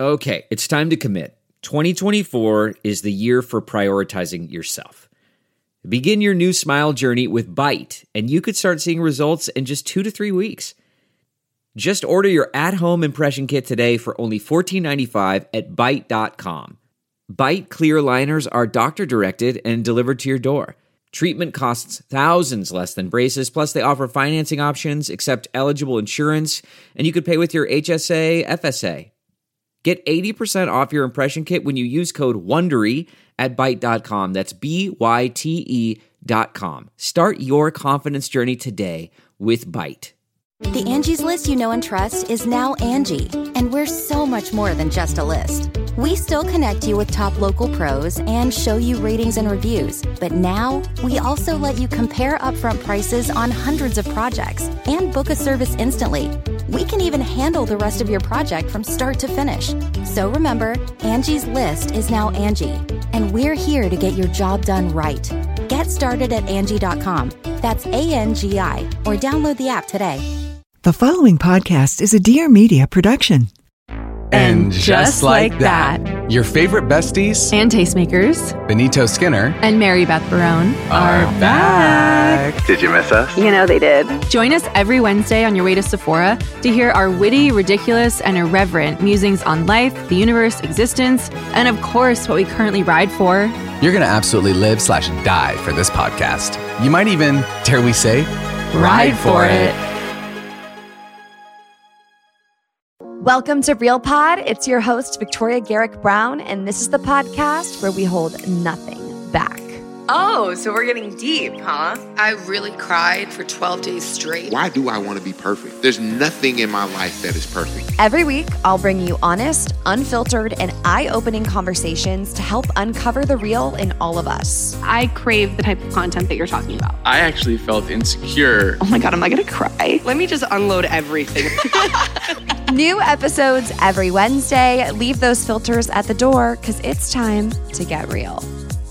Okay, it's time to commit. 2024 is the year for prioritizing yourself. Begin your new smile journey with Byte, and you could start seeing results in just 2 to 3 weeks. Just order your at-home impression kit today for only $14.95 at Byte.com. Byte clear liners are doctor-directed and delivered to your door. Treatment costs thousands less than braces, plus they offer financing options, accept eligible insurance, and you could pay with your HSA, FSA. Get 80% off your impression kit when you use code WONDERY at Byte.com. That's BYTE.com. Start your confidence journey today with Byte. The Angie's List you know and trust is now Angie, and we're so much more than just a list. We still connect you with top local pros and show you ratings and reviews, but now we also let you compare upfront prices on hundreds of projects and book a service instantly. We can even handle the rest of your project from start to finish. So remember, Angie's List is now Angie, and we're here to get your job done right. Get started at Angie.com. That's ANGI, or download the app today. The following podcast is a Dear Media production. And just like that, your favorite besties and tastemakers, Benito Skinner and Mary Beth Barone, are back. Did you miss us? You know they did. Join us every Wednesday on your way to Sephora to hear our witty, ridiculous, and irreverent musings on life, the universe, existence, and of course, what we currently ride for. You're going to absolutely live/die for this podcast. You might even, dare we say, ride for it. Welcome to Real Pod. It's your host, Victoria Garrick Brown, and this is the podcast where we hold nothing back. Oh, so we're getting deep, huh? I really cried for 12 days straight. Why do I want to be perfect? There's nothing in my life that is perfect. Every week, I'll bring you honest, unfiltered, and eye-opening conversations to help uncover the real in all of us. I crave the type of content that you're talking about. I actually felt insecure. Oh my God, am I going to cry? Let me just unload everything. New episodes every Wednesday. Leave those filters at the door because it's time to get real.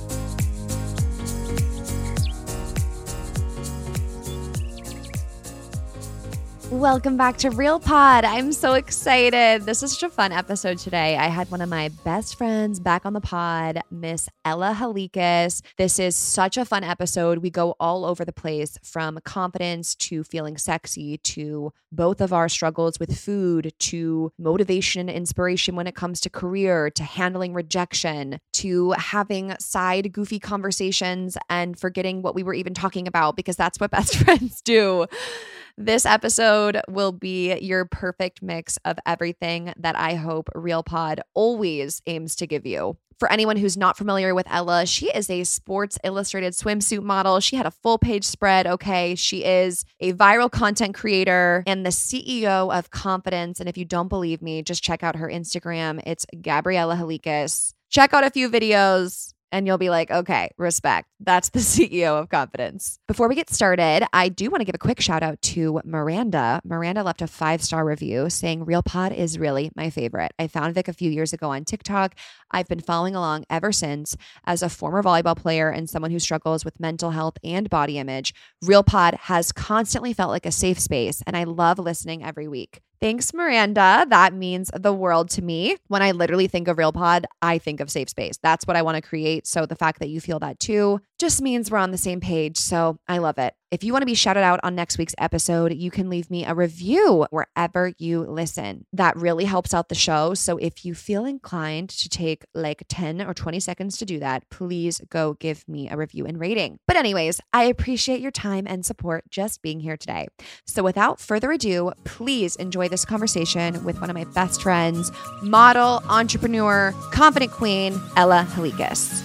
Welcome back to Real Pod. I'm so excited. This is such a fun episode today. I had one of my best friends back on the pod, Miss Ella Halikis. This is such a fun episode. We go all over the place, from confidence to feeling sexy to both of our struggles with food to motivation and inspiration when it comes to career, to handling rejection, to having side goofy conversations and forgetting what we were even talking about, because that's what best friends do. This episode will be your perfect mix of everything that I hope Real Pod always aims to give you. For anyone who's not familiar with Ella, she is a Sports Illustrated swimsuit model. She had a full page spread, okay? She is a viral content creator and the CEO of Confidence. And if you don't believe me, just check out her Instagram. It's Gabriella Halikis. Check out a few videos and you'll be like, okay, respect. That's the CEO of Confidence. Before we get started, I do want to give a quick shout out to Miranda. Miranda left a 5-star review saying, Real Pod is really my favorite. I found Vic a few years ago on TikTok. I've been following along ever since. As a former volleyball player and someone who struggles with mental health and body image, Real Pod has constantly felt like a safe space, and I love listening every week. Thanks, Miranda. That means the world to me. When I literally think of Real Pod, I think of safe space. That's what I want to create. So the fact that you feel that too just means we're on the same page. So I love it. If you want to be shouted out on next week's episode, you can leave me a review wherever you listen. That really helps out the show. So if you feel inclined to take like 10 or 20 seconds to do that, please go give me a review and rating. But anyways, I appreciate your time and support just being here today. So without further ado, please enjoy this conversation with one of my best friends, model, entrepreneur, confident queen, Ella Halikis.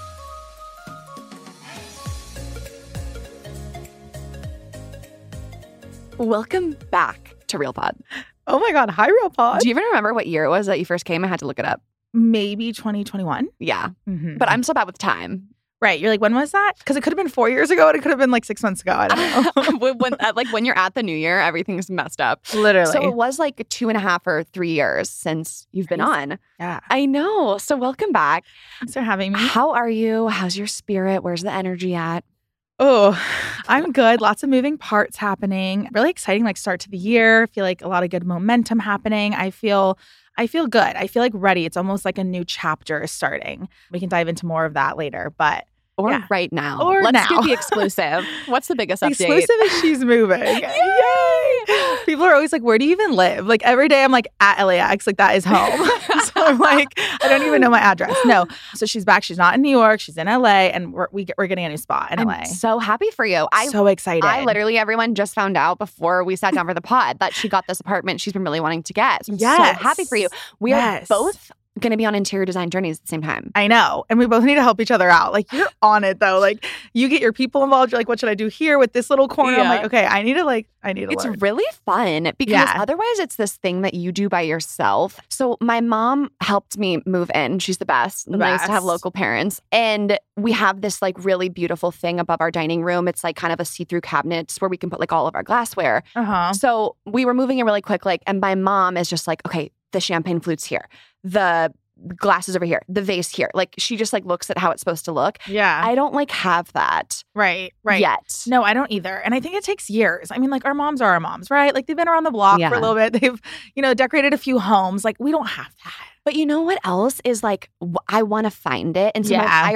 Welcome back to Real Pod. Oh my God. Hi, Real Pod. Do you even remember what year it was that you first came? I had to look it up. Maybe 2021. Yeah. Mm-hmm. But I'm so bad with time. Right. You're like, when was that? Because it could have been 4 years ago and it could have been like 6 months ago. I don't know. when you're at the new year, everything's messed up. Literally. So it was like 2.5 or 3 years since you've been on. Yeah. I know. So welcome back. Thanks for having me. How are you? How's your spirit? Where's the energy at? Oh, I'm good. Lots of moving parts happening. Really exciting, like start to the year. Feel like a lot of good momentum happening. I feel good. I feel like ready. It's almost like a new chapter is starting. We can dive into more of that later, but Or right now. Or Let's now. get the exclusive. What's the biggest update? Exclusive is she's moving. Yay! People are always like, where do you even live? Like every day I'm like at LAX, like that is home. So I'm like, I don't even know my address. No. So she's back. She's not in New York. She's in LA and we're getting a new spot in LA. I'm so happy for you. So excited. I literally, everyone just found out before we sat down for the pod that she got this apartment she's been really wanting to get. So I'm so happy for you. We are both going to be on interior design journeys at the same time. I know. And we both need to help each other out. Like you're on it though. Like you get your people involved. You're like, what should I do here with this little corner? I'm like, okay, I need to It's learn. really fun because otherwise it's this thing that you do by yourself. So my mom helped me move in. She's the best. Nice to have local parents. And we have this like really beautiful thing above our dining room. It's like kind of a see-through cabinets where we can put like all of our glassware. So we were moving in really quick, and my mom is just like, okay, the champagne flute's here. The glasses over here, the vase here. Like she just like looks at how it's supposed to look. Yeah. I don't like have that. Right. Yet. No, I don't either. And I think it takes years. I mean, like our moms are our moms, right? Like they've been around the block for a little bit. They've, decorated a few homes. Like we don't have that. But you know what else is like, I want to find it. And so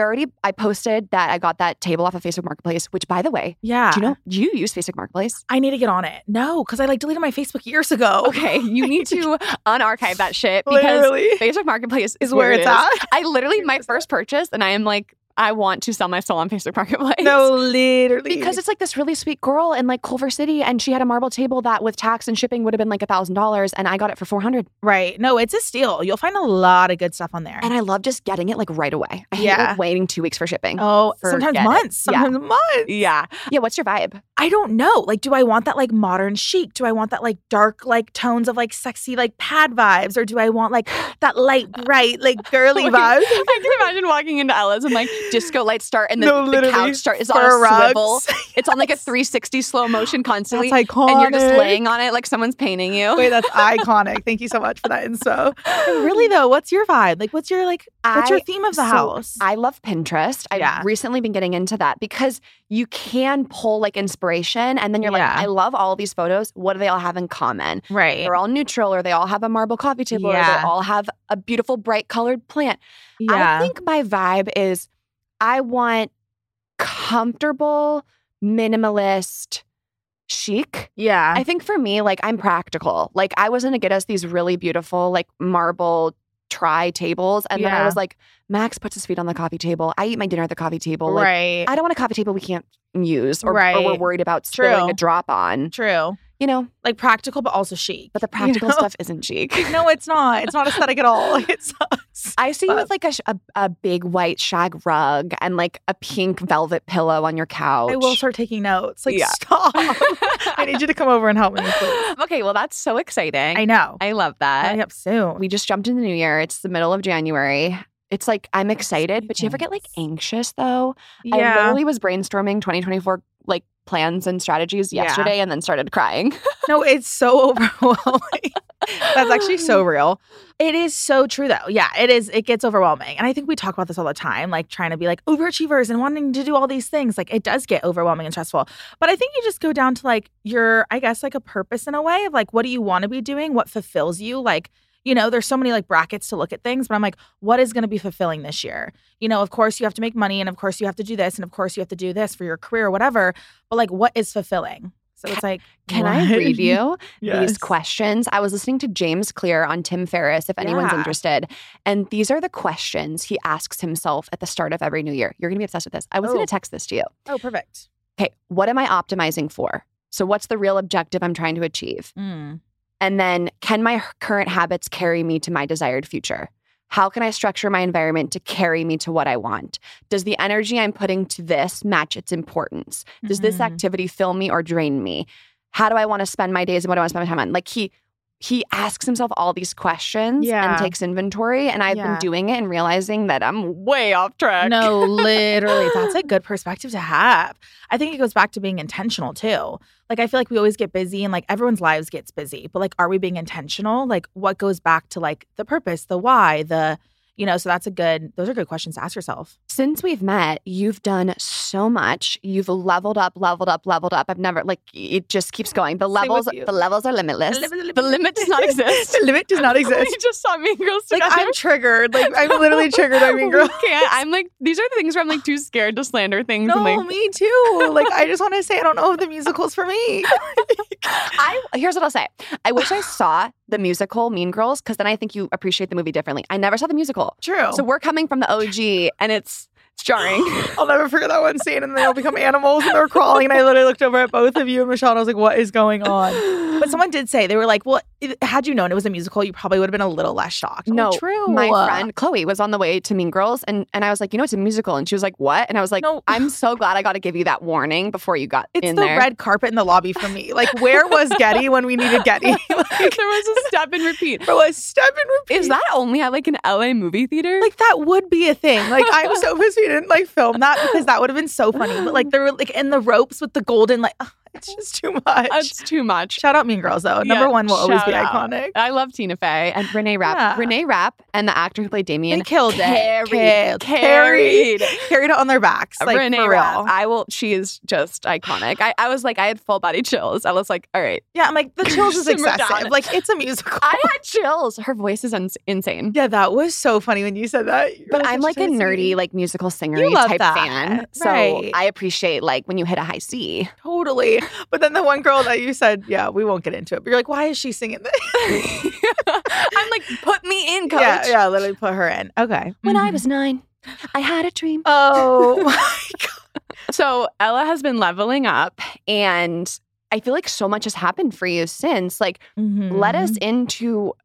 I posted that I got that table off of Facebook Marketplace, which by the way, do you use Facebook Marketplace? I need to get on it. No, because I deleted my Facebook years ago. Okay, you need to unarchive that shit because Facebook Marketplace is where it's at. I literally, my first purchase, and I am like, I want to sell my soul on Facebook Marketplace. No, literally. Because it's like this really sweet girl in like Culver City and she had a marble table that with tax and shipping would have been like $1,000 and I got it for $400. Right. No, it's a steal. You'll find a lot of good stuff on there. And I love just getting it like right away. I hate like waiting 2 weeks for shipping. Oh, sometimes months. Yeah. Yeah. What's your vibe? I don't know. Like, do I want that like modern chic? Do I want that like dark like tones of like sexy like pad vibes? Or do I want like that light bright like girly vibes? I can imagine walking into Ella's and like disco lights start and the couch is on a swivel. It's on like a 360 slow motion constantly. That's iconic. And you're just laying on it like someone's painting you. Wait, that's iconic. Thank you so much for that inspo. And really though, what's your vibe? Like what's your theme of the house? I love Pinterest. I've recently been getting into that because you can pull like inspiration and then you're like, I love all these photos. What do they all have in common? Right. They're all neutral or they all have a marble coffee table or they all have a beautiful bright colored plant. I think my vibe is I want comfortable, minimalist, chic. Yeah. I think for me, like I'm practical. Like I was going to get us these really beautiful like marble tri tables. And then I was like, Max puts his feet on the coffee table. I eat my dinner at the coffee table. Like, right. I don't want a coffee table we can't use or we're worried about spilling a drop on. True. Like practical, but also chic. But the practical stuff isn't chic. No, it's not. It's not aesthetic at all. It sucks. I see you with like a big white shag rug and like a pink velvet pillow on your couch. I will start taking notes. Like, stop. I need you to come over and help me, please. Okay, well, that's so exciting. I know. I love that. Coming up soon. We just jumped into the new year. It's the middle of January. It's like, I'm excited, but you ever get like anxious though? Yeah. I literally was brainstorming 2024 like plans and strategies yesterday and then started crying. No, it's so overwhelming. That's actually so real. It is so true though. Yeah, it is. It gets overwhelming. And I think we talk about this all the time, like trying to be like overachievers and wanting to do all these things. Like it does get overwhelming and stressful. But I think you just go down to like your, I guess, like a purpose in a way of like, what do you want to be doing? What fulfills you? Like, there's so many like brackets to look at things, but I'm like, what is going to be fulfilling this year? Of course you have to make money and of course you have to do this and of course you have to do this for your career or whatever. But like, what is fulfilling? So it's like, can I read you these questions? I was listening to James Clear on Tim Ferriss, if anyone's interested. And these are the questions he asks himself at the start of every new year. You're going to be obsessed with this. I was going to text this to you. Oh, perfect. Okay. What am I optimizing for? So what's the real objective I'm trying to achieve? And then can my current habits carry me to my desired future? How can I structure my environment to carry me to what I want? Does the energy I'm putting to this match its importance? Does this activity fill me or drain me? How do I want to spend my days and what do I want to spend my time on? Like he asks himself all these questions and takes inventory. And I've been doing it and realizing that I'm way off track. No, literally. That's a good perspective to have. I think it goes back to being intentional too. Like, I feel like we always get busy and like everyone's lives gets busy. But like, are we being intentional? Like what goes back to like the purpose, the why, so those are good questions to ask yourself. Since we've met, you've done so much. You've leveled up. I've never, like, it just keeps going. The levels are limitless. The limit does not exist. The limit does not exist. We just saw Mean Girls together. Like, I'm triggered. Like, I'm literally triggered by Mean Girls. I'm like, these are the things where I'm like too scared to slander things. No, like, me too. Like, I just want to say I don't know if the musical's for me. Here's what I'll say. I wish I saw the musical Mean Girls, because then I think you appreciate the movie differently. I never saw the musical. True. So we're coming from the OG, and it's jarring. I'll never forget that one scene, and they all become animals and they're crawling, and I literally looked over at both of you and Michelle, and I was like, what is going on? But someone did say, they were like, well, had you known it was a musical, you probably would have been a little less shocked. No, true. My friend Chloe was on the way to Mean Girls, and I was like, you know, it's a musical. And she was like, what? And I was like, no. I'm so glad I got to give you that warning before you got in there. It's the red carpet in the lobby for me. Like, where was Getty when we needed Getty? Like, there was a step and repeat. There was step and repeat. Is that only at like an LA movie theater? Like, that would be a thing. Like, I'm so pissed we didn't like film that, because that would have been so funny. But like, they were like in the ropes with the golden, like, it's just too much. It's too much. Shout out Mean Girls, though. Number one will always be iconic. I love Tina Fey and Renee Rapp. Yeah. Renee Rapp and the actor who played Damien. They killed it. Carried it on their backs. Like, Renee for Rapp. real. She is just iconic. I was like, I had full body chills. I was like, all right. Yeah, I'm like, the chills is excessive. Down. Like, it's a musical. I had chills. Her voice is insane. Yeah, that was so funny when you said that. But I'm like a nerdy, like musical singer type fan. So I appreciate like when you hit a high C. Totally. But then the one girl that you said, yeah, we won't get into it. But you're like, why is she singing this? I'm like, put me in, coach. Yeah, literally put her in. Okay. When I was 9, I had a dream. Oh my God. So Ella has been leveling up, and I feel like so much has happened for you since. Like, let us into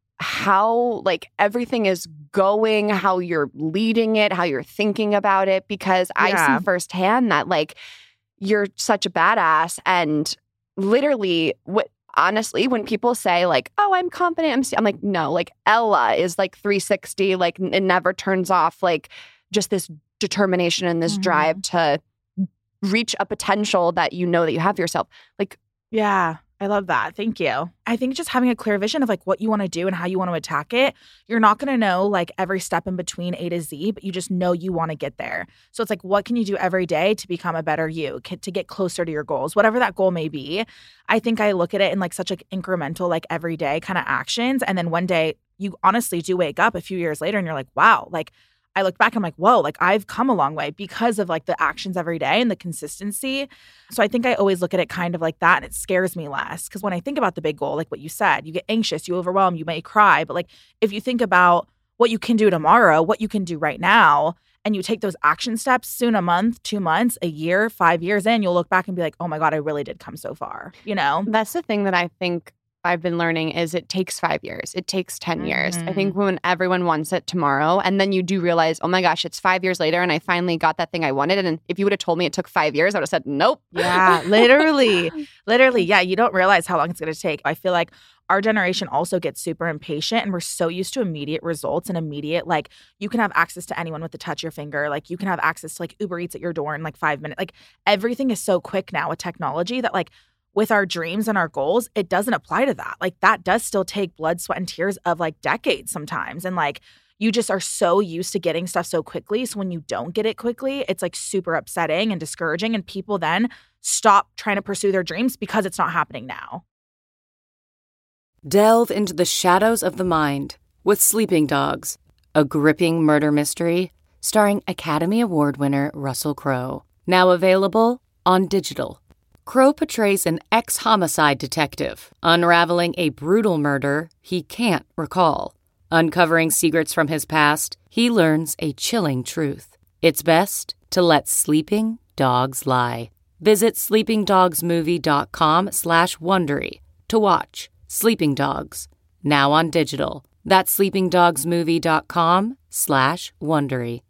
how like everything is going, how you're leading it, how you're thinking about it, because I see firsthand that like you're such a badass. And literally, honestly, when people say like, oh, I'm confident, I'm like, no, like Ella is like 360, like it never turns off, like just this determination and this drive to reach a potential that you know that you have for yourself. Like, yeah, I love that. Thank you. I think just having a clear vision of like what you want to do and how you want to attack it, you're not going to know like every step in between A to Z, but you just know you want to get there. So it's like, what can you do every day to become a better you, to get closer to your goals, whatever that goal may be. I think I look at it in like such like incremental, like everyday kind of actions. And then one day you honestly do wake up a few years later and you're like, wow, like I look back, I'm like, whoa, like I've come a long way because of like the actions every day and the consistency. So I think I always look at it kind of like that, and it scares me less. Because when I think about the big goal, like what you said, you get anxious, you overwhelm, you may cry. But like if you think about what you can do tomorrow, what you can do right now, and you take those action steps soon, a month, 2 months, a year, 5 years in, you'll look back and be like, oh my God, I really did come so far, you know? That's the thing that I think I've been learning is it takes 5 years. It takes 10 years. I think when everyone wants it tomorrow, and then you do realize, oh my gosh, it's 5 years later and I finally got that thing I wanted. And if you would have told me it took 5 years, I would have said, nope. Yeah, literally. Yeah, you don't realize how long it's going to take. I feel like our generation also gets super impatient, and we're so used to immediate results and immediate, like you can have access to anyone with the touch of your finger. Like you can have access to like Uber Eats at your door in like 5 minutes. Like everything is so quick now with technology that like with our dreams and our goals, it doesn't apply to that. Like that does still take blood, sweat, and tears of like decades sometimes. And like you just are so used to getting stuff so quickly. So when you don't get it quickly, it's like super upsetting and discouraging. And people then stop trying to pursue their dreams because it's not happening now. Delve into the shadows of the mind with Sleeping Dogs, a gripping murder mystery starring Academy Award winner Russell Crowe. Now available on digital. Crowe portrays an ex-homicide detective unraveling a brutal murder he can't recall. Uncovering secrets from his past, he learns a chilling truth. It's best to let sleeping dogs lie. Visit sleepingdogsmovie.com/Wondery to watch Sleeping Dogs, now on digital. That's sleepingdogsmovie.com/Wondery.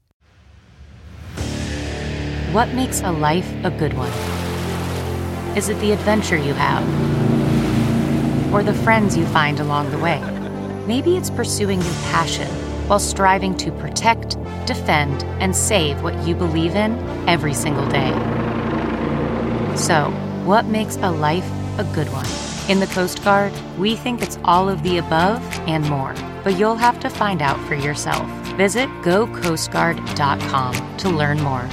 What makes a life a good one? Is it the adventure you have? Or the friends you find along the way? Maybe it's pursuing your passion while striving to protect, defend, and save what you believe in every single day. So, what makes a life a good one? In the Coast Guard, we think it's all of the above and more. but you'll have to find out for yourself. Visit gocoastguard.com to learn more.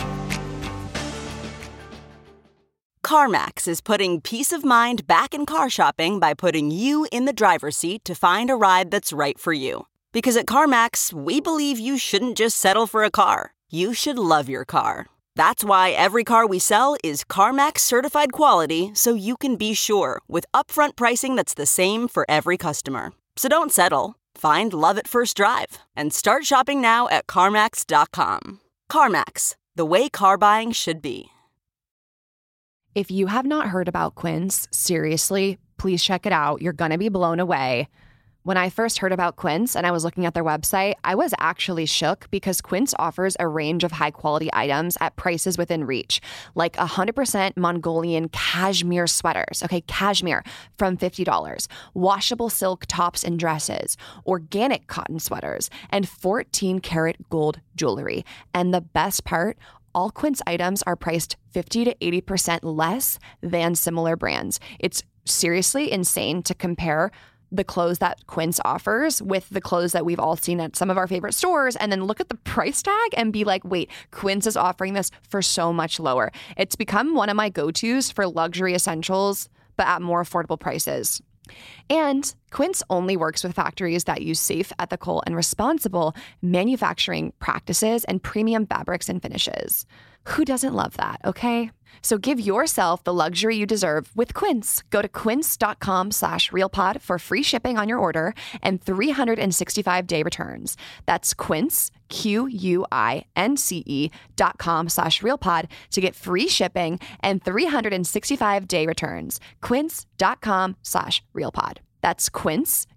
CarMax is putting peace of mind back in car shopping by putting you in the driver's seat to find a ride that's right for you. Because at CarMax, we believe you shouldn't just settle for a car. You should love your car. That's why every car we sell is CarMax certified quality, so you can be sure with upfront pricing that's the same for every customer. So don't settle. Find love at first drive and start shopping now at CarMax.com. CarMax, the way car buying should be. If you have not heard about Quince, seriously, please check it out. You're going to be blown away. When I first heard about Quince and I was looking at their website, I was actually shook because Quince offers a range of high-quality items at prices within reach, like 100% Mongolian cashmere sweaters, okay, cashmere, from $50, washable silk tops and dresses, organic cotton sweaters, and 14-karat gold jewelry. And the best part, all Quince items are priced 50 to 80% less than similar brands. It's seriously insane to compare the clothes that Quince offers with the clothes that we've all seen at some of our favorite stores and then look at the price tag and be like, wait, Quince is offering this for so much lower. It's become one of my go-tos for luxury essentials, but at more affordable prices. And Quince only works with factories that use safe, ethical, and responsible manufacturing practices and premium fabrics and finishes. Who doesn't love that, okay? So give yourself the luxury you deserve with Quince. Go to quince.com/realpod for free shipping on your order and 365-day returns. That's Quince, QUINCE.com/realpod to get free shipping and 365-day returns. Quince.com/realpod. That's Quince,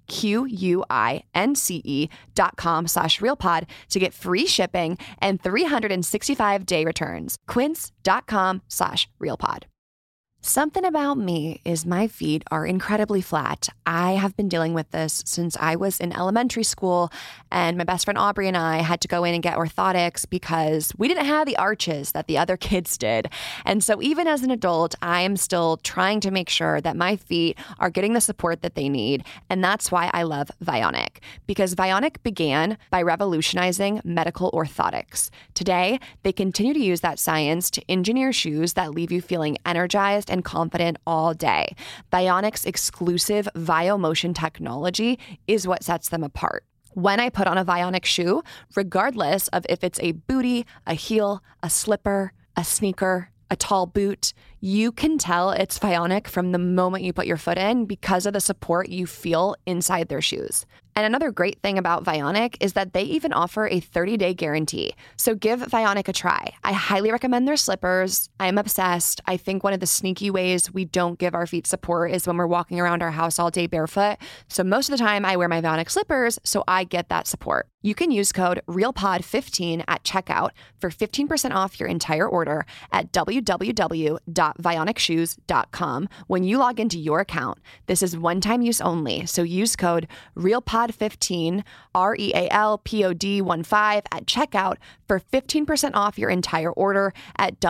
QUINCE.com/realpod to get free shipping and 365-day returns. Quince.com/realpod. Something about me is my feet are incredibly flat. I have been dealing with this since I was in elementary school, and my best friend Aubrey and I had to go in and get orthotics because we didn't have the arches that the other kids did. And so even as an adult, I am still trying to make sure that my feet are getting the support that they need. And that's why I love Vionic, because Vionic began by revolutionizing medical orthotics. Today, they continue to use that science to engineer shoes that leave you feeling energized and confident all day. Vionic's exclusive VioMotion technology is what sets them apart. When I put on a Vionic shoe, regardless of if it's a bootie, a heel, a slipper, a sneaker, a tall boot, you can tell it's Vionic from the moment you put your foot in because of the support you feel inside their shoes. And another great thing about Vionic is that they even offer a 30-day guarantee. So give Vionic a try. I highly recommend their slippers. I'm obsessed. I think one of the sneaky ways we don't give our feet support is when we're walking around our house all day barefoot. So most of the time I wear my Vionic slippers, so I get that support. You can use code REALPOD15 at checkout for 15% off your entire order at www.vionicshoes.com when you log into your account. This is one-time use only, so use code REALPOD15, REALPOD15 at checkout for 15% off your entire order at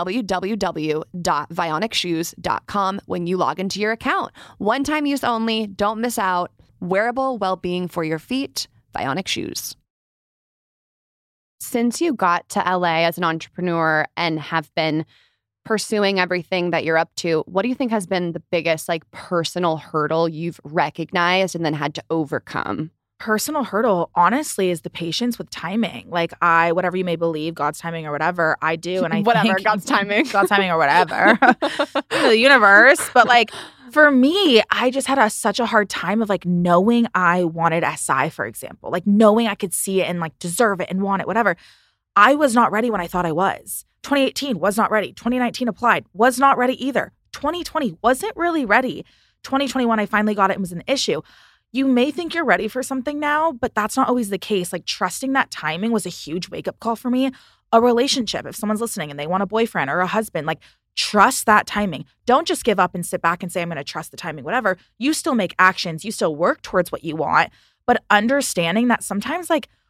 www.vionicshoes.com when you log into your account. One-time use only, don't miss out. Wearable well-being for your feet, Vionic shoes. Since you got to LA as an entrepreneur and have been pursuing everything that you're up to, what do you think has been the biggest personal hurdle you've recognized and then had to overcome? Personal hurdle, honestly, is the patience with timing. Whatever you may believe, God's timing or whatever, I do. And I think God's timing. God's timing or whatever. The universe. But for me, I just had such a hard time of knowing I wanted SI, for example. Knowing I could see it and deserve it and want it, whatever. I was not ready when I thought I was. 2018 was not ready. 2019 applied, was not ready either. 2020 wasn't really ready. 2021, I finally got it and was an issue. You may think you're ready for something now, but that's not always the case. Trusting that timing was a huge wake-up call for me. A relationship, if someone's listening and they want a boyfriend or a husband, trust that timing. Don't just give up and sit back and say, I'm going to trust the timing, whatever. You still make actions. You still work towards what you want, but understanding that sometimes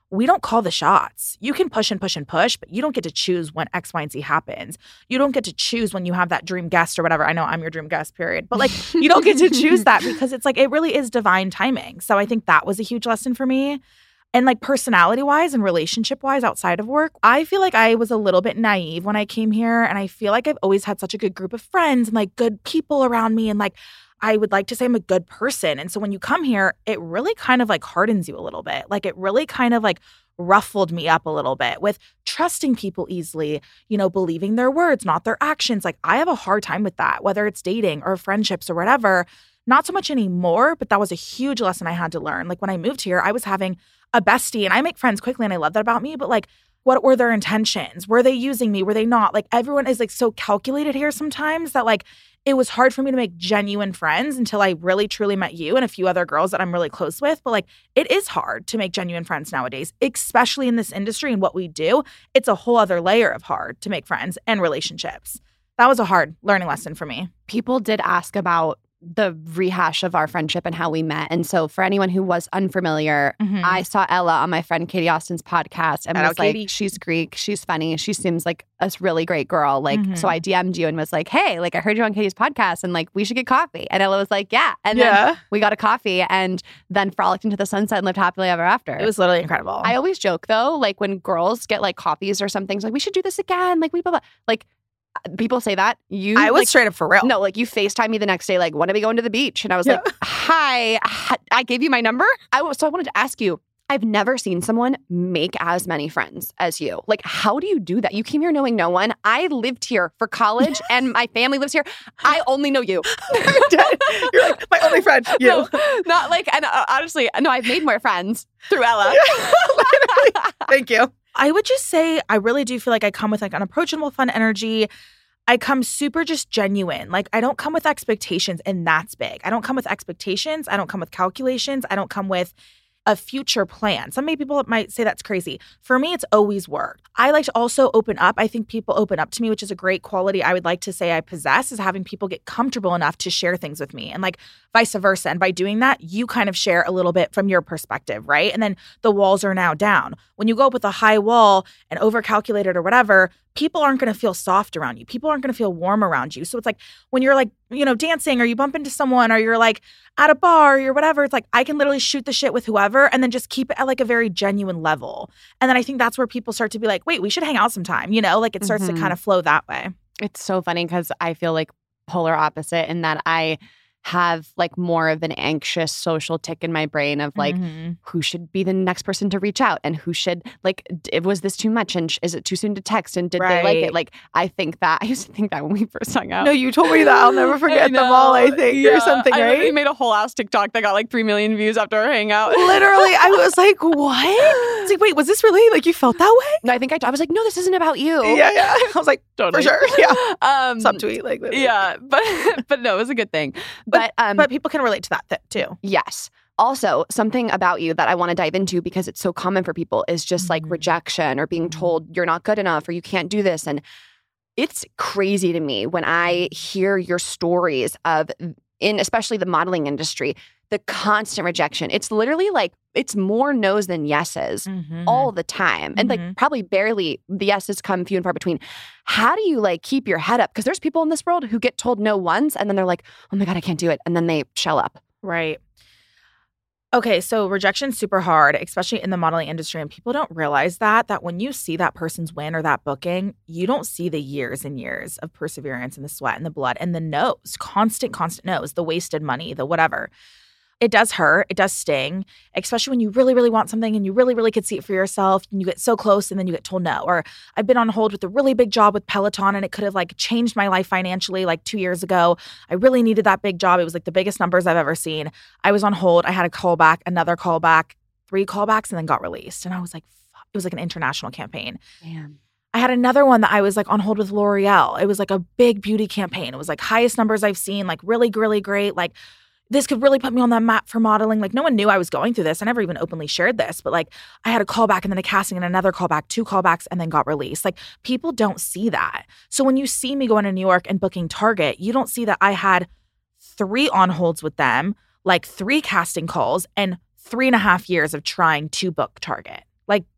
we don't call the shots. You can push and push and push, but you don't get to choose when X, Y, and Z happens. You don't get to choose when you have that dream guest or whatever. I know I'm your dream guest, period. But like, you don't get to choose that because it's like, it really is divine timing. So I think that was a huge lesson for me. And like personality-wise and relationship-wise outside of work, I feel like I was a little bit naive when I came here. And I feel like I've always had such a good group of friends and like good people around me. And like, I would like to say I'm a good person. And so when you come here, it really kind of like hardens you a little bit. Like it really kind of like ruffled me up a little bit with trusting people easily, you know, believing their words, not their actions. Like I have a hard time with that, whether it's dating or friendships or whatever. Not so much anymore, but that was a huge lesson I had to learn. Like when I moved here, I was having a bestie and I make friends quickly and I love that about me. But like, what were their intentions? Were they using me? Were they not? Like everyone is like so calculated here sometimes that like it was hard for me to make genuine friends until I really truly met you and a few other girls that I'm really close with. But like it is hard to make genuine friends nowadays, especially in this industry and what we do. It's a whole other layer of hard to make friends and relationships. That was a hard learning lesson for me. People did ask about the rehash of our friendship and how we met. And so for anyone who was unfamiliar, I saw Ella on my friend Katie Austin's podcast and was like, Katie. She's Greek, she's funny, she seems like a really great girl. Like, so I DM'd you and was like, hey, like I heard you on Katie's podcast and like we should get coffee. And Ella was like, yeah. And then we got a coffee and then frolicked into the sunset and lived happily ever after. It was literally incredible. I always joke though, like when girls get like coffees or something, like we should do this again. Like we blah, blah. Like people say that. I was like, straight up for real. No, like you FaceTime me the next day, like, when are we going to the beach? And I was like, hi, I gave you my number. So I wanted to ask you, I've never seen someone make as many friends as you. Like, how do you do that? You came here knowing no one. I lived here for college and my family lives here. I only know you. You're like, my only friend, you. No, not like, and honestly, no, I've made more friends through Ella. Thank you. I would just say I really do feel like I come with like an approachable, fun energy. I come super just genuine. Like I don't come with expectations and that's big. I don't come with expectations. I don't come with calculations. I don't come with a future plan. Some people might say that's crazy. For me, it's always work. I like to also open up. I think people open up to me, which is a great quality I would like to say I possess, is having people get comfortable enough to share things with me and like vice versa. And by doing that, you kind of share a little bit from your perspective, right? And then the walls are now down. When you go up with a high wall and overcalculated or whatever, people aren't going to feel soft around you. People aren't going to feel warm around you. So it's like when you're like, you know, dancing or you bump into someone or you're like at a bar or you're whatever, it's like I can literally shoot the shit with whoever and then just keep it at like a very genuine level. And then I think that's where people start to be like, wait, we should hang out sometime, you know, like it starts to kind of flow that way. It's so funny because I feel like polar opposite in that I have like more of an anxious social tick in my brain of like who should be the next person to reach out and who should like was this too much and is it too soon to text and did they like it? Like I used to think that when we first hung out. No, you told me that. I'll never forget the mall, I think, or something, right? We made a whole ass TikTok that got like 3 million views after our hangout. Literally, I was like, what? It's like, wait, was this really like you felt that way? No, I think I was like, no, this isn't about you. Yeah. I was like, totally. For sure. Yeah. Subtweet like that. Yeah, but no, it was a good thing. But people can relate to that too. Yes. Also, something about you that I want to dive into because it's so common for people is just like rejection or being told you're not good enough or you can't do this. And it's crazy to me when I hear your stories of, in especially the modeling industry, the constant rejection. It's literally like it's more no's than yeses all the time. And like probably barely the yeses come few and far between. How do you like keep your head up? Because there's people in this world who get told no once and then they're like, oh my God, I can't do it. And then they shell up. Right. Okay, so rejection's super hard, especially in the modeling industry. And people don't realize that when you see that person's win or that booking, you don't see the years and years of perseverance and the sweat and the blood and the no's, constant no's, the wasted money, the whatever. It does hurt. It does sting, especially when you really, really want something and you really, really could see it for yourself and you get so close and then you get told no. Or I've been on hold with a really big job with Peloton and it could have like changed my life financially like 2 years ago. I really needed that big job. It was like the biggest numbers I've ever seen. I was on hold. I had a callback, another callback, 3 callbacks, and then got released. And I was like, fuck. It was like an international campaign. Man. I had another one that I was like on hold with L'Oreal. It was like a big beauty campaign. It was like highest numbers I've seen, like really, really great. Like this could really put me on that map for modeling. Like no one knew I was going through this. I never even openly shared this, but like I had a callback and then a casting and another callback, 2 callbacks, and then got released. Like people don't see that. So when you see me going to New York and booking Target, you don't see that I had 3 on holds with them, like 3 casting calls and 3.5 years of trying to book Target. Like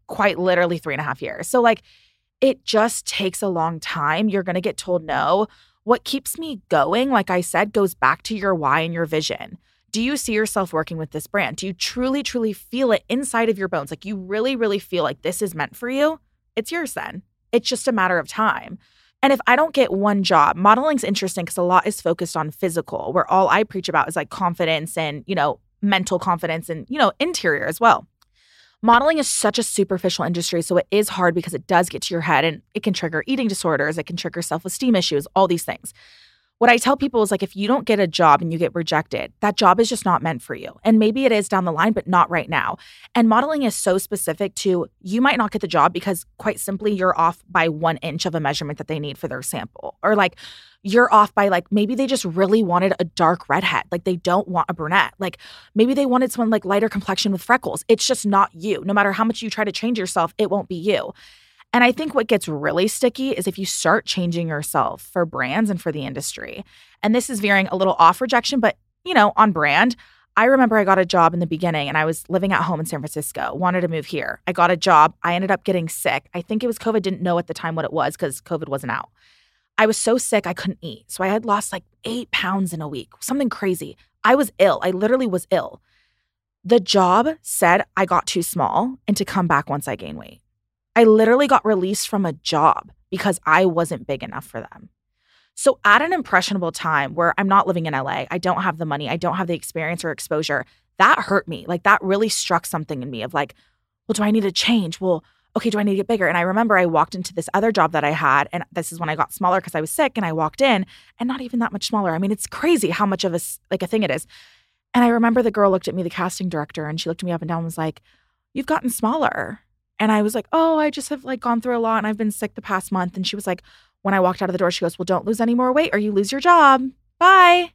quite literally 3.5 years. So like, it just takes a long time. You're going to get told no. What keeps me going, like I said, goes back to your why and your vision. Do you see yourself working with this brand? Do you truly, truly feel it inside of your bones? Like you really, really feel like this is meant for you? It's yours then. It's just a matter of time. And if I don't get one job, modeling's interesting because a lot is focused on physical, where all I preach about is like confidence and, mental confidence and, interior as well. Modeling is such a superficial industry, so it is hard because it does get to your head and it can trigger eating disorders, it can trigger self-esteem issues, all these things. What I tell people is like, if you don't get a job and you get rejected, that job is just not meant for you. And maybe it is down the line, but not right now. And modeling is so specific to, you might not get the job because quite simply you're off by 1 inch of a measurement that they need for their sample. Or like you're off by like, maybe they just really wanted a dark redhead. Like they don't want a brunette. Like maybe they wanted someone like lighter complexion with freckles. It's just not you. No matter how much you try to change yourself, it won't be you. And I think what gets really sticky is if you start changing yourself for brands and for the industry. And this is veering a little off rejection, but, on brand. I remember I got a job in the beginning and I was living at home in San Francisco, wanted to move here. I got a job. I ended up getting sick. I think it was COVID. Didn't know at the time what it was because COVID wasn't out. I was so sick I couldn't eat. So I had lost like 8 pounds in a week, something crazy. I was ill. I literally was ill. The job said I got too small and to come back once I gain weight. I literally got released from a job because I wasn't big enough for them. So at an impressionable time where I'm not living in LA, I don't have the money, I don't have the experience or exposure, that hurt me. Like that really struck something in me of like, well, do I need to change? Well, okay, do I need to get bigger? And I remember I walked into this other job that I had, and this is when I got smaller because I was sick, and I walked in and not even that much smaller. I mean, it's crazy how much of a thing it is. And I remember the girl looked at me, the casting director, and she looked me up and down and was like, you've gotten smaller. And I was like, oh, I just have like gone through a lot and I've been sick the past month. And she was like, when I walked out of the door, she goes, well, don't lose any more weight or you lose your job. Bye.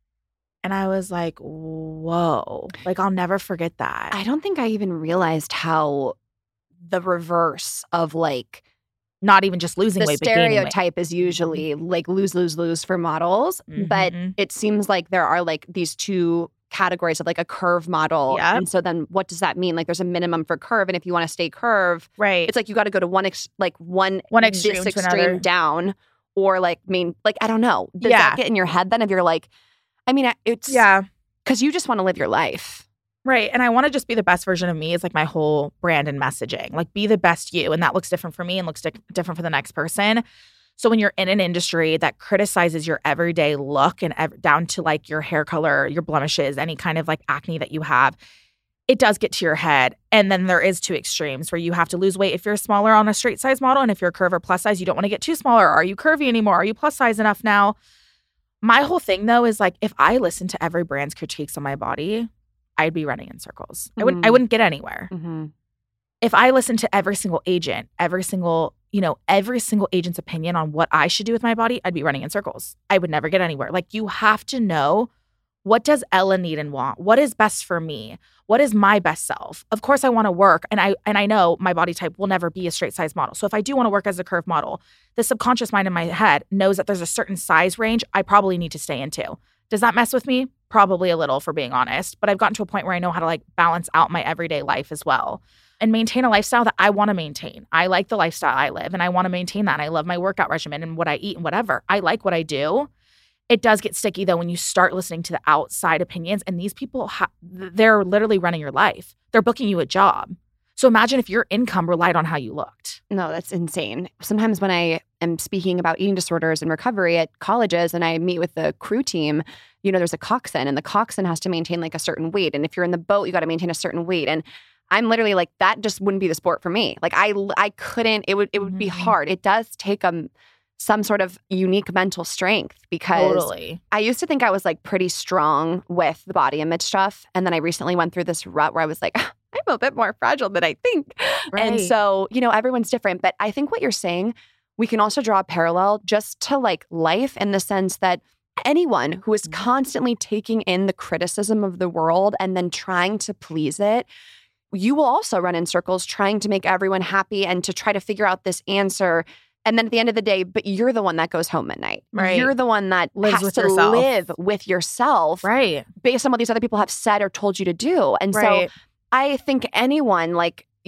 And I was like, whoa, like I'll never forget that. I don't think I even realized how the reverse of like not even just losing weight, but gaining weight. The stereotype is usually like lose for models. Mm-hmm. But it seems like there are like these two categories of like a curve model. Yep. And so then what does that mean? Like there's a minimum for curve. And if you want to stay curve, right, it's like you got to go to one extreme down or like I don't know. Does that get in your head then if you're like, I mean, it's because you just want to live your life. Right. And I want to just be the best version of me is like my whole brand and messaging. Like be the best you. And that looks different for me and looks different for the next person. So when you're in an industry that criticizes your everyday look and down to like your hair color, your blemishes, any kind of like acne that you have, it does get to your head. And then there is two extremes where you have to lose weight if you're smaller on a straight size model. And if you're curve or plus size, you don't want to get too smaller. Are you curvy anymore? Are you plus size enough now? My whole thing though is like if I listened to every brand's critiques on my body, I'd be running in circles. Mm-hmm. I wouldn't get anywhere. Mm-hmm. If I listened to every single agent, every single agent's opinion on what I should do with my body, I'd be running in circles. I would never get anywhere. Like you have to know, what does Ella need and want? What is best for me? What is my best self? Of course I want to work and I know my body type will never be a straight size model. So if I do want to work as a curve model, the subconscious mind in my head knows that there's a certain size range I probably need to stay into. Does that mess with me? Probably a little, for being honest. But I've gotten to a point where I know how to like balance out my everyday life as well and maintain a lifestyle that I want to maintain. I like the lifestyle I live and I want to maintain that. And I love my workout regimen and what I eat and whatever. I like what I do. It does get sticky though when you start listening to the outside opinions, and these people, they're literally running your life. They're booking you a job. So imagine if your income relied on how you looked. No, that's insane. Sometimes when I am speaking about eating disorders and recovery at colleges and I meet with the crew team, there's a coxswain and the coxswain has to maintain like a certain weight. And if you're in the boat, you got to maintain a certain weight. And I'm literally like, that just wouldn't be the sport for me. Like I couldn't, it would be hard. It does take some sort of unique mental strength because totally. I used to think I was like pretty strong with the body image stuff. And then I recently went through this rut where I was like, I'm a bit more fragile than I think. Right. And so, everyone's different. But I think what you're saying, we can also draw a parallel just to like life in the sense that anyone who is constantly taking in the criticism of the world and then trying to please it, you will also run in circles trying to make everyone happy and to try to figure out this answer. And then at the end of the day, but you're the one that goes home at night. Right. You're the one that lives has to live with yourself. Right. Based on what these other people have said or told you to do. And right. so I think anyone, like,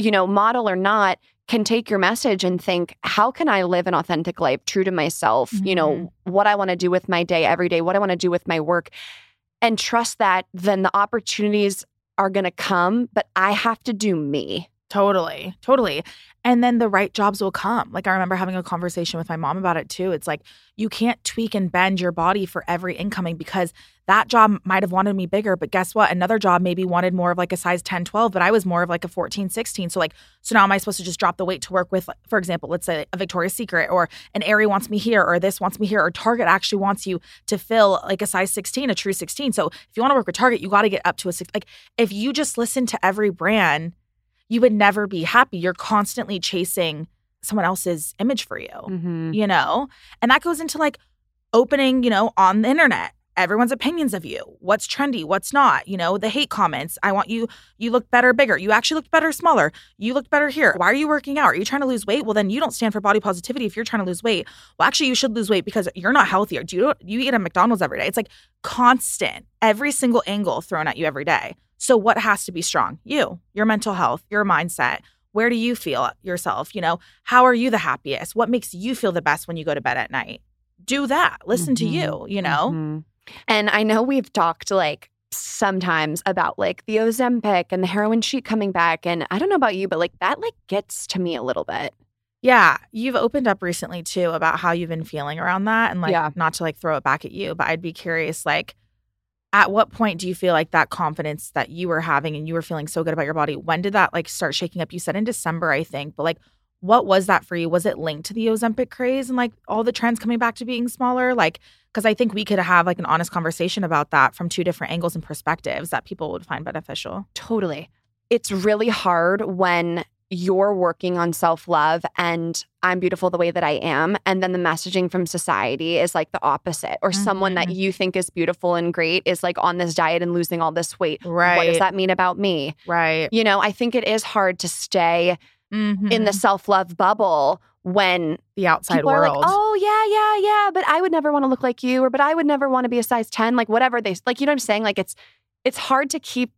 model or not, can take your message and think, how can I live an authentic life, true to myself, what I want to do with my day every day, what I want to do with my work, and trust that then the opportunities are going to come, but I have to do me. Totally. And then the right jobs will come. Like I remember having a conversation with my mom about it too. It's like you can't tweak and bend your body for every incoming because that job might have wanted me bigger, but guess what? Another job maybe wanted more of like a size 10, 12, but I was more of like a 14, 16. So now am I supposed to just drop the weight to work with, for example, let's say a Victoria's Secret or an Aerie wants me here or this wants me here or Target actually wants you to fill like a size 16, a true 16. So if you want to work with Target, you got to get up to a 6. Like if you just listen to every brand, you would never be happy. You're constantly chasing someone else's image for you, And that goes into like opening, on the internet, everyone's opinions of you, what's trendy, what's not, the hate comments. I want you look better, bigger. You actually looked better, smaller. You looked better here. Why are you working out? Are you trying to lose weight? Well, then you don't stand for body positivity if you're trying to lose weight. Well, actually, you should lose weight because you're not healthy. Or you eat at McDonald's every day. It's like constant, every single angle thrown at you every day. So what has to be strong? You, your mental health, your mindset. Where do you feel yourself? How are you the happiest? What makes you feel the best when you go to bed at night? Do that. Listen to you, And I know we've talked like sometimes about like the Ozempic and the heroin sheet coming back. And I don't know about you, but like that like gets to me a little bit. Yeah. You've opened up recently too about how you've been feeling around that and like not to like throw it back at you, but I'd be curious like at what point do you feel like that confidence that you were having and you were feeling so good about your body, when did that like start shaking up? You said in December, I think, but like what was that for you? Was it linked to the Ozempic craze and like all the trends coming back to being smaller? Like, because I think we could have like an honest conversation about that from two different angles and perspectives that people would find beneficial. Totally. It's really hard when you're working on self-love and I'm beautiful the way that I am. And then the messaging from society is like the opposite. Or someone that you think is beautiful and great is like on this diet and losing all this weight. Right. What does that mean about me? Right. I think it is hard to stay in the self-love bubble when the outside people world are like, oh, yeah, but I would never want to look like you, or but I would never want to be a size 10, like whatever they, like, you know what I'm saying? Like it's hard to keep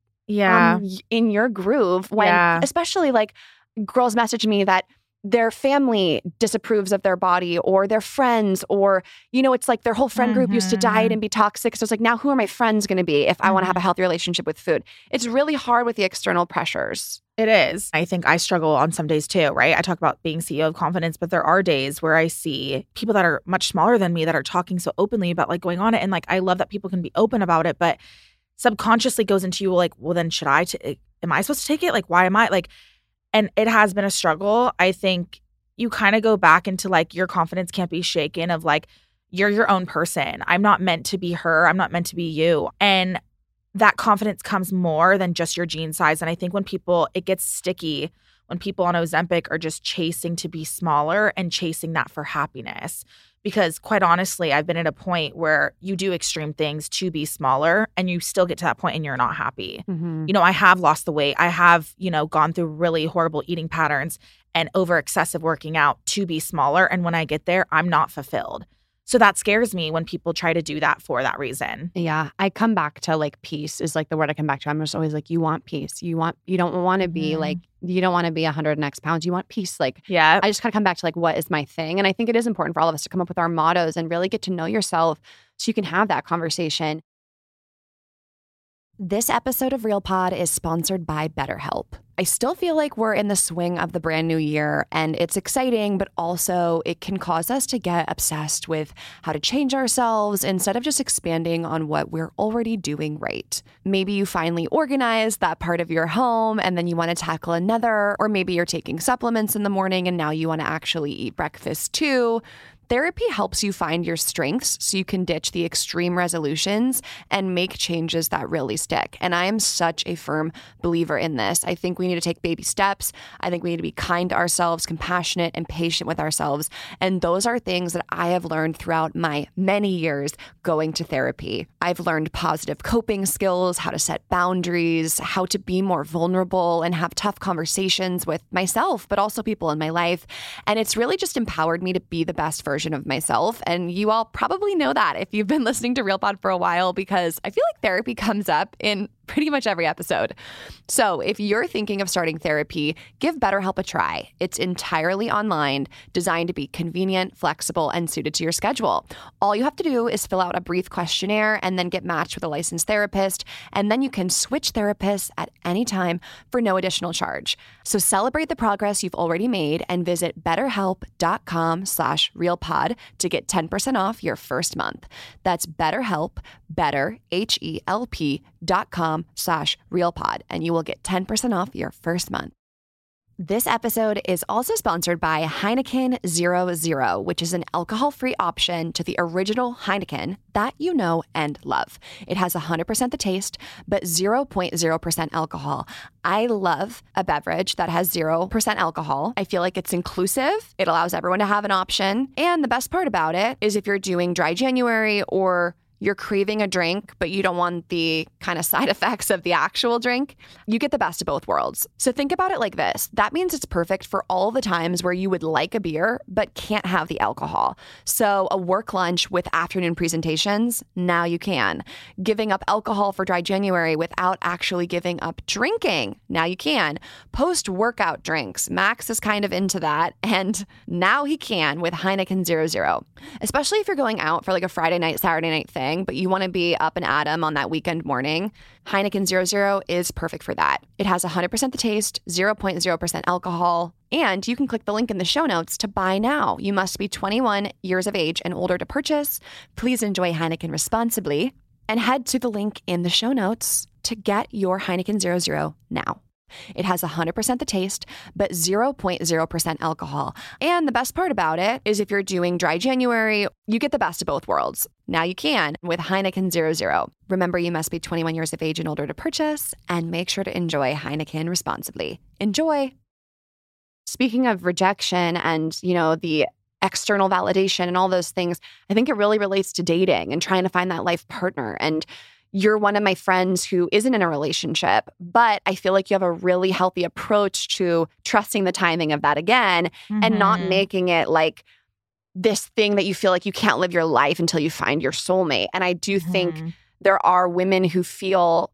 in your groove when, especially like girls message me that their family disapproves of their body or their friends or, it's like their whole friend group used to diet and be toxic. So it's like, now who are my friends going to be if I want to have a healthy relationship with food? It's really hard with the external pressures. It is. I think I struggle on some days too, right? I talk about being CEO of confidence, but there are days where I see people that are much smaller than me that are talking so openly about like going on it. And like, I love that people can be open about it, but subconsciously goes into you like, well, then should I, am I supposed to take it? Like, why am I like, and it has been a struggle. I think you kind of go back into like your confidence can't be shaken of like, you're your own person. I'm not meant to be her. I'm not meant to be you. And that confidence comes more than just your jean size. And I think when it gets sticky when people on Ozempic are just chasing to be smaller and chasing that for happiness. Because quite honestly, I've been at a point where you do extreme things to be smaller and you still get to that point and you're not happy. I have lost the weight. I have, gone through really horrible eating patterns and over excessive working out to be smaller. And when I get there, I'm not fulfilled. So that scares me when people try to do that for that reason. Yeah. I come back to like peace is like the word I come back to. I'm just always like, you want peace. You don't want to be like, you don't want to be 100 X pounds. You want peace. Like, yeah. I just gotta come back to like, what is my thing? And I think it is important for all of us to come up with our mottos and really get to know yourself so you can have that conversation. This episode of Real Pod is sponsored by BetterHelp. I still feel like we're in the swing of the brand new year and it's exciting, but also it can cause us to get obsessed with how to change ourselves instead of just expanding on what we're already doing right. Maybe you finally organized that part of your home and then you want to tackle another, or maybe you're taking supplements in the morning and now you want to actually eat breakfast too. Therapy helps you find your strengths so you can ditch the extreme resolutions and make changes that really stick. And I am such a firm believer in this. I think we need to take baby steps. I think we need to be kind to ourselves, compassionate and patient with ourselves. And those are things that I have learned throughout my many years going to therapy. I've learned positive coping skills, how to set boundaries, how to be more vulnerable and have tough conversations with myself, but also people in my life. And it's really just empowered me to be the best version of myself. And you all probably know that if you've been listening to Real Pod for a while, because I feel like therapy comes up in pretty much every episode. So if you're thinking of starting therapy, give BetterHelp a try. It's entirely online, designed to be convenient, flexible, and suited to your schedule. All you have to do is fill out a brief questionnaire and then get matched with a licensed therapist. And then you can switch therapists at any time for no additional charge. So celebrate the progress you've already made and visit BetterHelp.com/RealPod to get 10% off your first month. That's BetterHelp, BetterHelp.com/RealPod, and you will get 10% off your first month. This episode is also sponsored by Heineken 0.0, which is an alcohol-free option to the original Heineken that you know and love. It has 100% the taste, but 0.0% alcohol. I love a beverage that has 0% alcohol. I feel like it's inclusive. It allows everyone to have an option. And the best part about it is if you're doing dry January or you're craving a drink, but you don't want the kind of side effects of the actual drink, you get the best of both worlds. So think about it like this. That means it's perfect for all the times where you would like a beer, but can't have the alcohol. So a work lunch with afternoon presentations, now you can. Giving up alcohol for dry January without actually giving up drinking, now you can. Post-workout drinks, Max is kind of into that, and now he can with Heineken 0.0. Especially if you're going out for like a Friday night, Saturday night thing, but you want to be up and at 'em on that weekend morning, Heineken 0.0 is perfect for that. It has 100% the taste, 0.0% alcohol, and you can click the link in the show notes to buy now. You must be 21 years of age and older to purchase. Please enjoy Heineken responsibly and head to the link in the show notes to get your Heineken 0.0 now. It has 100% the taste, but 0.0% alcohol. And the best part about it is if you're doing dry January, you get the best of both worlds. Now you can with Heineken 0.0. Remember, you must be 21 years of age and older to purchase, and make sure to enjoy Heineken responsibly. Enjoy. Speaking of rejection and, the external validation and all those things, I think it really relates to dating and trying to find that life partner. And you're one of my friends who isn't in a relationship, but I feel like you have a really healthy approach to trusting the timing of that again and not making it like this thing that you feel like you can't live your life until you find your soulmate. And I do think there are women who feel,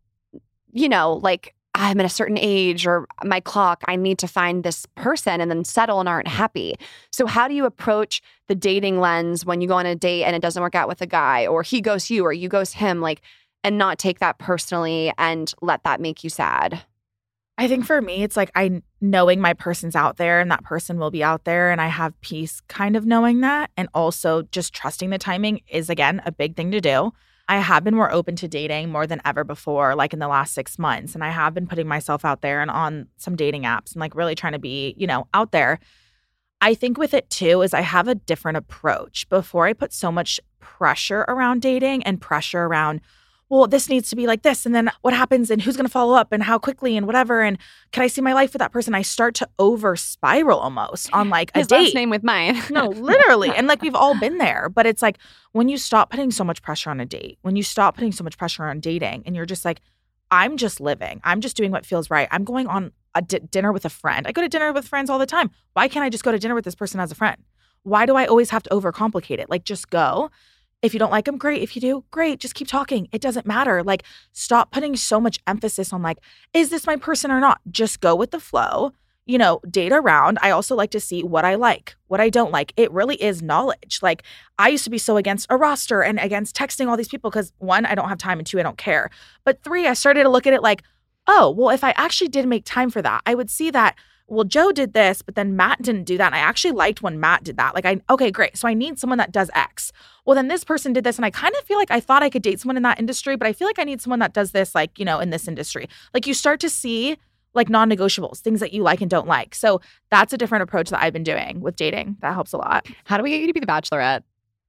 like I'm at a certain age or my clock, I need to find this person and then settle and aren't happy. So how do you approach the dating lens when you go on a date and it doesn't work out with a guy, or he ghosts you or you ghost him, and not take that personally and let that make you sad? I think for me, it's like knowing my person's out there and that person will be out there, and I have peace kind of knowing that. And also just trusting the timing is, again, a big thing to do. I have been more open to dating more than ever before, like in the last 6 months. And I have been putting myself out there and on some dating apps and really trying to be, out there. I think with it too is I have a different approach. Before I put so much pressure around dating and pressure around, well, this needs to be like this, and then what happens, and who's going to follow up, and how quickly, and whatever, and can I see my life with that person? I start to over spiral almost on a His date. last name with mine. No, literally. And we've all been there. But it's when you stop putting so much pressure on a date, when you stop putting so much pressure on dating, and you're just I'm just living. I'm just doing what feels right. I'm going on a dinner with a friend. I go to dinner with friends all the time. Why can't I just go to dinner with this person as a friend? Why do I always have to overcomplicate it? Just go. If you don't like them, great. If you do, great. Just keep talking. It doesn't matter. Stop putting so much emphasis on is this my person or not? Just go with the flow. Date around. I also like to see what I like, what I don't like. It really is knowledge. I used to be so against a roster and against texting all these people because 1, I don't have time, and 2, I don't care. But 3, I started to look at it oh, well, if I actually did make time for that, I would see that, well, Joe did this, but then Matt didn't do that. And I actually liked when Matt did that. Okay, great. So I need someone that does X. Well, then this person did this. And I kind of feel like I thought I could date someone in that industry, but I feel like I need someone that does this, in this industry. You start to see non-negotiables, things that you like and don't like. So that's a different approach that I've been doing with dating. That helps a lot. How do we get you to be the Bachelorette?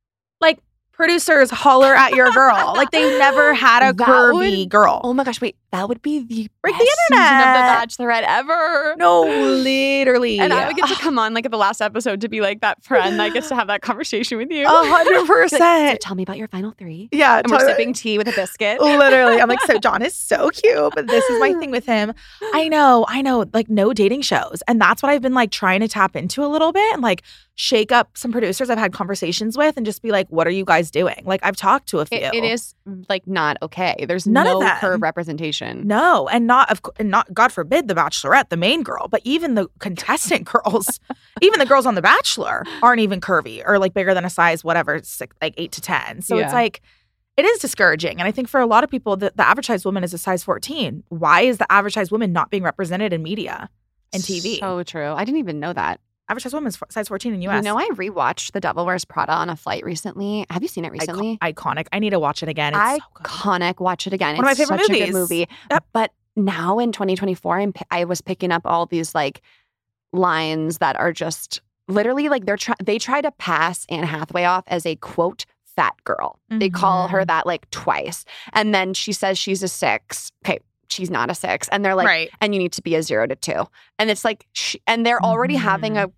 Producers holler at your girl. They never had a curvy girl. Oh my gosh, wait. That would be the break best the internet season of The Bachelorette ever. No, literally. And I would get to come on at the last episode to be that friend that gets to have that conversation with you. 100%. So tell me about your final 3. Yeah. And we're sipping tea with a biscuit. Literally. I'm so John is so cute, but this is my thing with him. I know. No dating shows. And that's what I've been trying to tap into a little bit and shake up some producers I've had conversations with and just be what are you guys doing? I've talked to a few. It is not okay. There's None no of them. curve representation representation. No, and not God forbid the Bachelorette, the main girl, but even the contestant girls, even the girls on The Bachelor aren't even curvy or like bigger than a size whatever, like 8 to 10. So it's like it is discouraging. And I think for a lot of people, the average size woman is a size 14. Why is the average size woman not being represented in media and TV? So true. I didn't even know that. Average size woman is size 14 in U.S. You know, I rewatched The Devil Wears Prada on a flight recently. Have you seen it recently? Iconic. I need to watch it again. It's iconic. So watch it again. One of my favorite movies. movies. A good movie. Yep. But now in 2024, I was picking up all these like lines that are just literally like they try to pass Anne Hathaway off as a quote fat girl. They call her that like twice, and then she says she's a 6. Okay. She's not a 6. And they're like, and you need to be a 0 to 2. And it's like, and they're already having a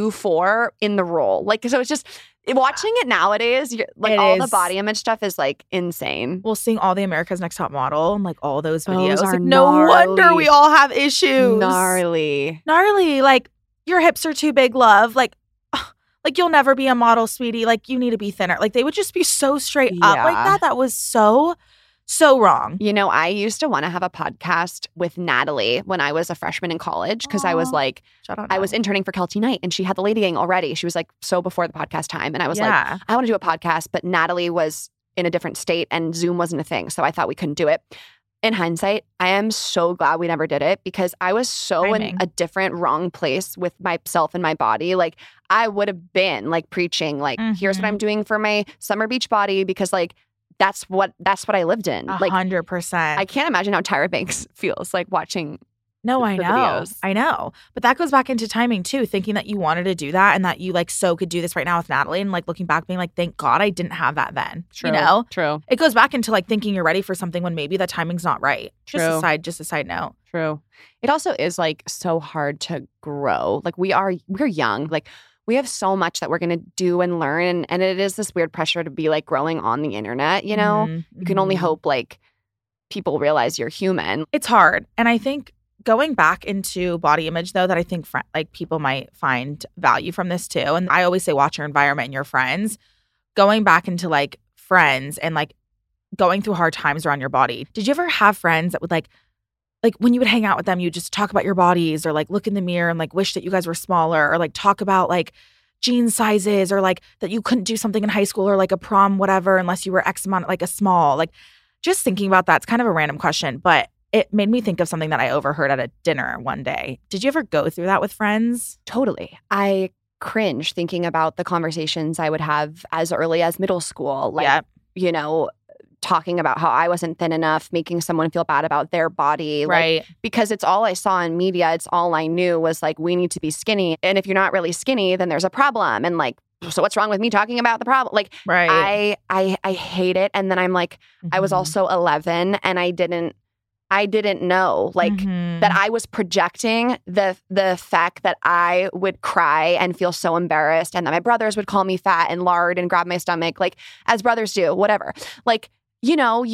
2-4 in the role. Like, so it's just, watching it nowadays, like all the body image stuff is like insane. Well, seeing all the America's Next Top Model and like all those videos, are like, no wonder we all have issues. Gnarly. Like, your hips are too big, love. Like you'll never be a model, sweetie. Like, you need to be thinner. Like, they would just be so straight up like that. That was so wrong. You know, I used to want to have a podcast with Natalie when I was a freshman in college because I was like, I was interning for Kelty Knight and she had the Lady Gang already. She was like so before the podcast time. And I was like, I want to do a podcast, but Natalie was in a different state and Zoom wasn't a thing. So I thought we couldn't do it. In hindsight, I am so glad we never did it because I was so in a different wrong place with myself and my body. Like I would have been like preaching, like, here's what I'm doing for my summer beach body because like, that's what I lived in. 100%. I can't imagine how Tyra Banks feels like watching. No, I know. Videos. I know. But that goes back into timing too, thinking that you wanted to do that and that you like so could do this right now with Natalie and like looking back being like, thank God I didn't have that then. True. You know? True. It goes back into like thinking you're ready for something when maybe the timing's not right. True. Just a side note. True. It also is like so hard to grow. Like we're young. Like we have so much that we're going to do and learn. And it is this weird pressure to be like growing on the internet, you know? You can only hope like people realize you're human. It's hard. And I think going back into body image though, that I think like people might find value from this too. And I always say watch your environment and your friends. Going back into like friends and like going through hard times around your body. Did you ever have friends that would like when you would hang out with them, you just talk about your bodies or like look in the mirror and like wish that you guys were smaller or like talk about like jean sizes or like that you couldn't do something in high school or like a prom, whatever, unless you were X amount, like a small, like just thinking about that. It's kind of a random question, but it made me think of something that I overheard at a dinner one day. Did you ever go through that with friends? Totally. I cringe thinking about the conversations I would have as early as middle school. Like, you know, talking about how I wasn't thin enough, making someone feel bad about their body. Right. Like, because it's all I saw in media. It's all I knew was like, we need to be skinny. And if you're not really skinny, then there's a problem. And like, so what's wrong with me talking about the problem? Like, I hate it. And then I'm like, I was also 11 and I didn't know like that I was projecting the fact that I would cry and feel so embarrassed and that my brothers would call me fat and lard and grab my stomach, like as brothers do, whatever. Like, you know,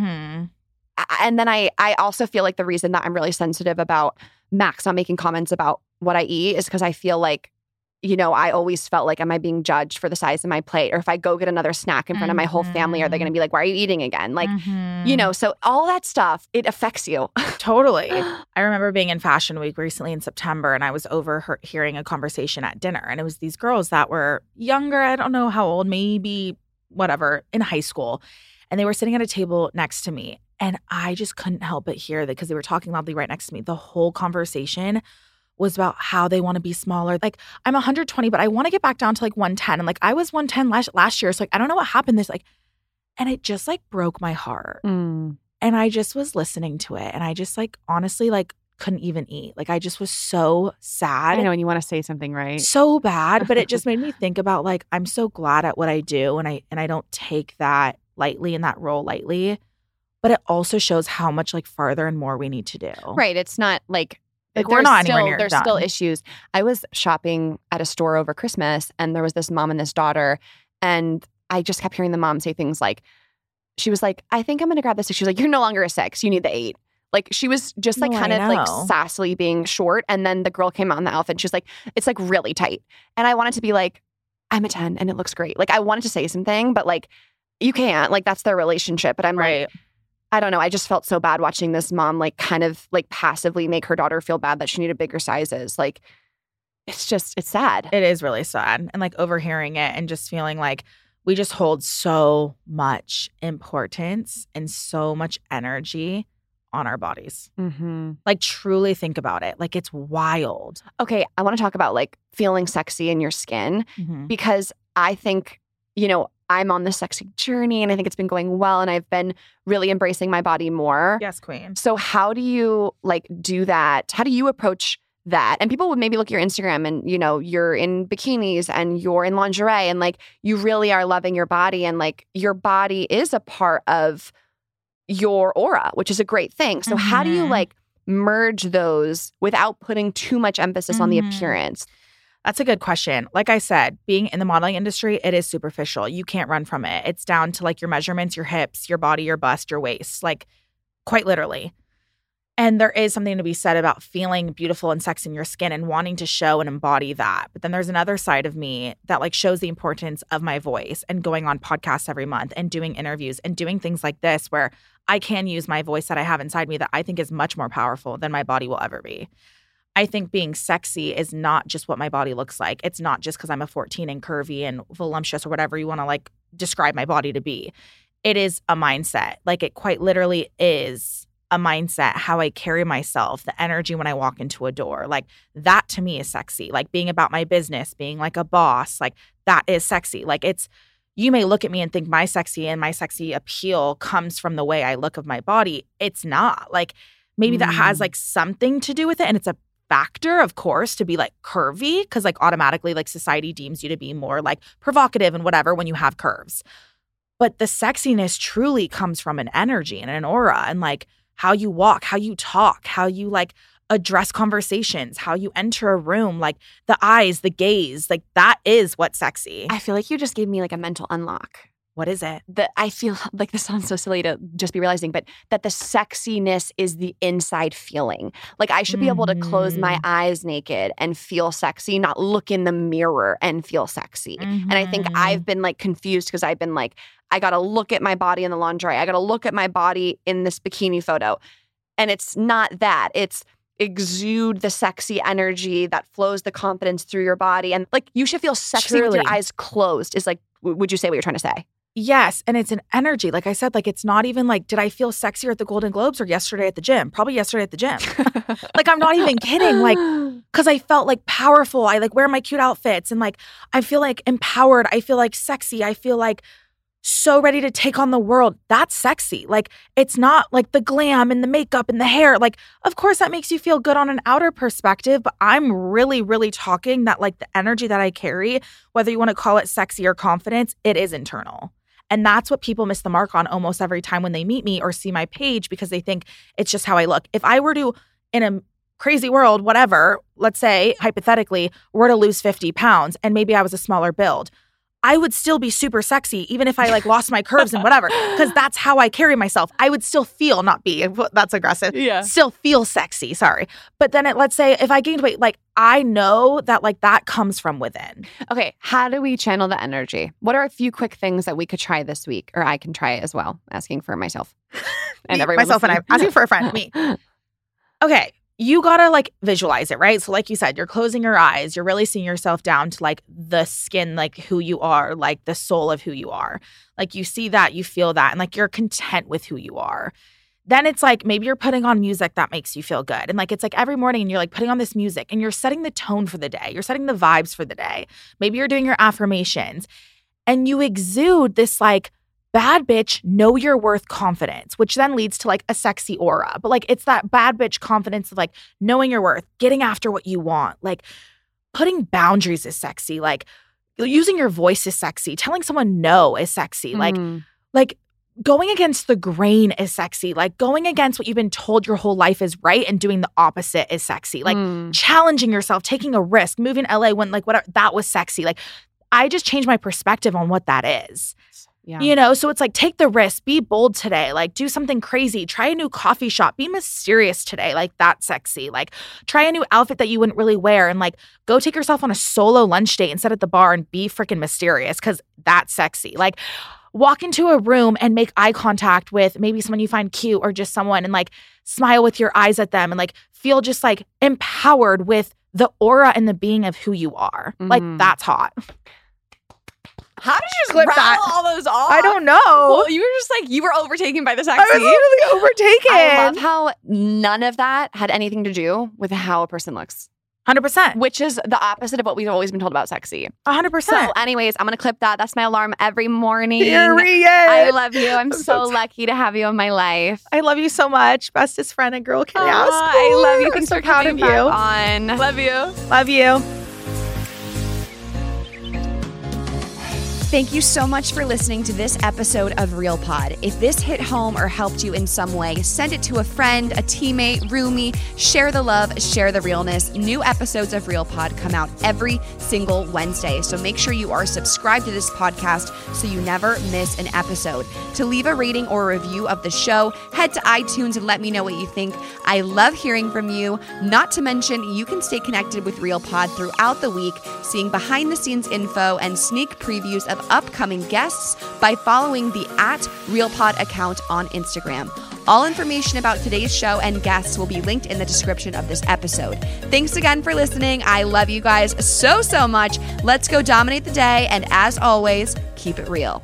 and then I also feel like the reason that I'm really sensitive about Max not making comments about what I eat is because I feel like, you know, I always felt like, am I being judged for the size of my plate? Or if I go get another snack in front of my whole family, are they going to be like, why are you eating again? Like, you know, so all that stuff, it affects you. Totally. I remember being in Fashion Week recently in September and I was overhearing a conversation at dinner. And it was these girls that were younger, I don't know how old, maybe whatever, in high school. And they were sitting at a table next to me. And I just couldn't help but hear that because they were talking loudly right next to me. The whole conversation was about how they want to be smaller. Like, I'm 120, but I want to get back down to like 110. And like, I was 110 last year. So like, I don't know what happened. And it just like broke my heart. And I just was listening to it. And I just like, honestly, like couldn't even eat. Like, I just was so sad. I know, and you want to say something, right? So bad. But it just made me think about like, I'm so glad at what I do. And I don't take that lightly and that role lightly. But it also shows how much like farther and more we need to do. Right. It's not like we're not anywhere near There's done. still issues. I was shopping at a store over Christmas and there was this mom and this daughter. And I just kept hearing the mom say things like, she was like, I think I'm going to grab this. She was like, you're no longer a 6. You need the 8. Like she was just like kind of like sassily being short. And then the girl came out in the outfit and she was like, it's like really tight. And I wanted to be like, I'm a 10 and it looks great. Like I wanted to say something, but like you can't. Like that's their relationship. But I'm like, I don't know. I just felt so bad watching this mom like kind of like passively make her daughter feel bad that she needed bigger sizes. Like, it's sad. It is really sad. And like overhearing it and just feeling like we just hold so much importance and so much energy on our bodies. Mm-hmm. Like, truly think about it. Like, it's wild. Okay, I want to talk about like feeling sexy in your skin because I think, you know, I'm on this sexy journey and I think it's been going well and I've been really embracing my body more. Yes, queen. So how do you like do that? How do you approach that? And people would maybe look at your Instagram and, you know, you're in bikinis and you're in lingerie and like you really are loving your body and like your body is a part of your aura, which is a great thing. So how do you like merge those without putting too much emphasis on the appearance? That's a good question. Like I said, being in the modeling industry, it is superficial. You can't run from it. It's down to like your measurements, your hips, your body, your bust, your waist, like quite literally. And there is something to be said about feeling beautiful and sexy in your skin and wanting to show and embody that. But then there's another side of me that like shows the importance of my voice and going on podcasts every month and doing interviews and doing things like this where I can use my voice that I have inside me that I think is much more powerful than my body will ever be. I think being sexy is not just what my body looks like. It's not just because I'm a 14 and curvy and voluptuous or whatever you want to like describe my body to be. It is a mindset. Like it quite literally is a mindset, how I carry myself, the energy when I walk into a door. Like that to me is sexy. Like being about my business, being like a boss, like that is sexy. Like it's, you may look at me and think my sexy and my sexy appeal comes from the way I look of my body. It's not. Like maybe that has like something to do with it and it's a factor, of course, to be like curvy because like automatically like society deems you to be more like provocative and whatever when you have curves. But the sexiness truly comes from an energy and an aura and like how you walk, how you talk, how you like address conversations, how you enter a room, like the eyes, the gaze, like that is what's sexy. I feel like you just gave me like a mental unlock. What is it? That I feel like this sounds so silly to just be realizing, but that the sexiness is the inside feeling. Like I should be able to close my eyes naked and feel sexy, not look in the mirror and feel sexy. And I think I've been like confused because I've been like, I got to look at my body in the lingerie. I got to look at my body in this bikini photo. And it's not that. It's exude the sexy energy that flows the confidence through your body. And like you should feel sexy with your eyes closed is like, would you say what you're trying to say? Yes. And it's an energy. Like I said, like it's not even like, did I feel sexier at the Golden Globes or yesterday at the gym? Probably yesterday at the gym. Like I'm not even kidding. Like, because I felt like powerful. I like wear my cute outfits and like I feel like empowered. I feel like sexy. I feel like so ready to take on the world. That's sexy. Like it's not like the glam and the makeup and the hair. Like, of course that makes you feel good on an outer perspective, but I'm really, really talking that like the energy that I carry, whether you want to call it sexy or confidence, it is internal. And that's what people miss the mark on almost every time when they meet me or see my page because they think it's just how I look. If I were to, in a crazy world, whatever, let's say hypothetically, were to lose 50 pounds and maybe I was a smaller build, I would still be super sexy even if I like lost my curves and whatever because that's how I carry myself. I would still feel, not be, that's aggressive, still feel sexy, sorry. But then let's say if I gained weight, like I know that like that comes from within. Okay, how do we channel the energy? What are a few quick things that we could try this week? Or I can try it as well, asking for myself. And everyone myself and I, asking for a friend, me. Okay. You gotta like visualize it, right? So like you said, you're closing your eyes. You're really seeing yourself down to like the skin, like who you are, like the soul of who you are. Like you see that, you feel that, and like you're content with who you are. Then it's like maybe you're putting on music that makes you feel good. And like it's like every morning and you're like putting on this music and you're setting the tone for the day. You're setting the vibes for the day. Maybe you're doing your affirmations and you exude this like bad bitch, know your worth confidence, which then leads to like a sexy aura. But like it's that bad bitch confidence of like knowing your worth, getting after what you want, like putting boundaries is sexy, like using your voice is sexy, telling someone no is sexy, like going against the grain is sexy, like going against what you've been told your whole life is right and doing the opposite is sexy, like challenging yourself, taking a risk, moving to LA when like whatever, that was sexy. Like I just changed my perspective on what that is. Yeah. You know, so it's like take the risk, be bold today, like do something crazy, try a new coffee shop, be mysterious today, like that's sexy. Like try a new outfit that you wouldn't really wear and like go take yourself on a solo lunch date and sit at the bar and be freaking mysterious because that's sexy. Like walk into a room and make eye contact with maybe someone you find cute or just someone and like smile with your eyes at them and like feel just like empowered with the aura and the being of who you are. Like that's hot. How did you just rattle all those off? I don't know. Well, you were just like, you were overtaken by the sexy. I was literally overtaken. I love how none of that had anything to do with how a person looks. 100%. Which is the opposite of what we've always been told about sexy. 100%. So anyways, I'm going to clip that. That's my alarm every morning. Period. I love you. I'm so lucky to have you in my life. I love you so much. Bestest friend and girl chaos. I love you. Thanks so for proud of coming you. back on. Love you. Love you. Thank you so much for listening to this episode of Real Pod. If this hit home or helped you in some way, send it to a friend, a teammate, roomie. Share the love, share the realness. New episodes of Real Pod come out every single Wednesday, so make sure you are subscribed to this podcast so you never miss an episode. To leave a rating or a review of the show, head to iTunes and let me know what you think. I love hearing from you. Not to mention, you can stay connected with Real Pod throughout the week, seeing behind-the-scenes info and sneak previews of upcoming guests by following the @RealPod account on Instagram. All information about today's show and guests will be linked in the description of this episode. Thanks again for listening. I love you guys so, so much. Let's go dominate the day. And as always, keep it real.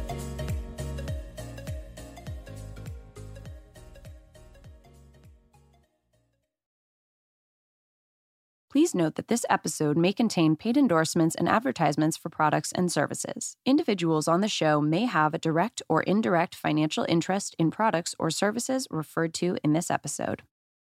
Please note that this episode may contain paid endorsements and advertisements for products and services. Individuals on the show may have a direct or indirect financial interest in products or services referred to in this episode.